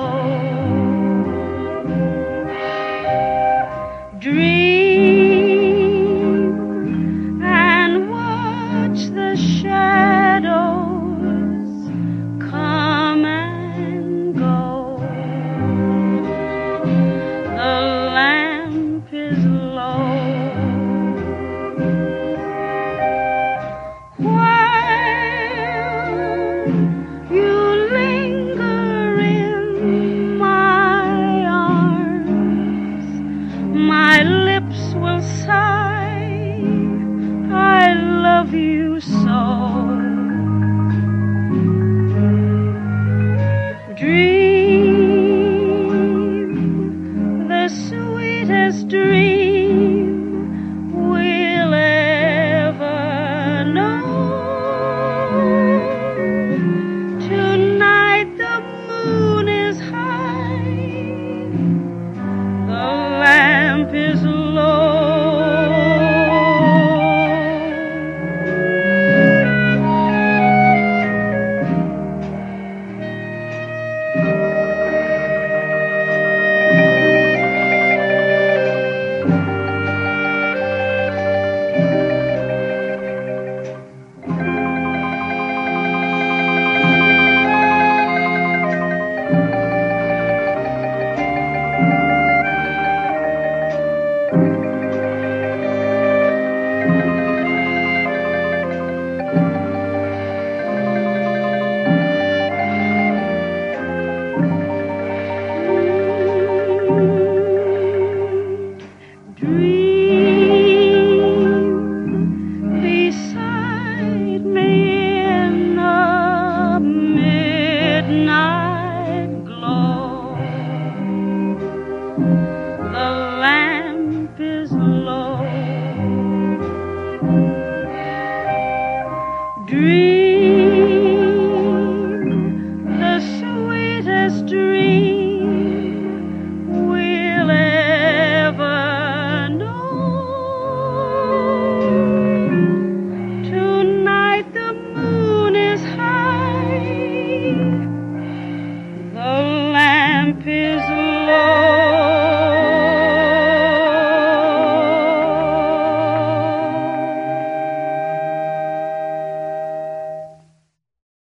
Dream and watch the shadows come and go. The lamp is low. While you linger in my arms, my lips will sigh, I love you so. Dream the sweetest dream we'll ever know. Tonight the moon is high, the lamp is low. Dream beside me in the midnight glow. The lamp is low. Dream the sweetest dream we'll ever know. Tonight the moon is high, the lamp is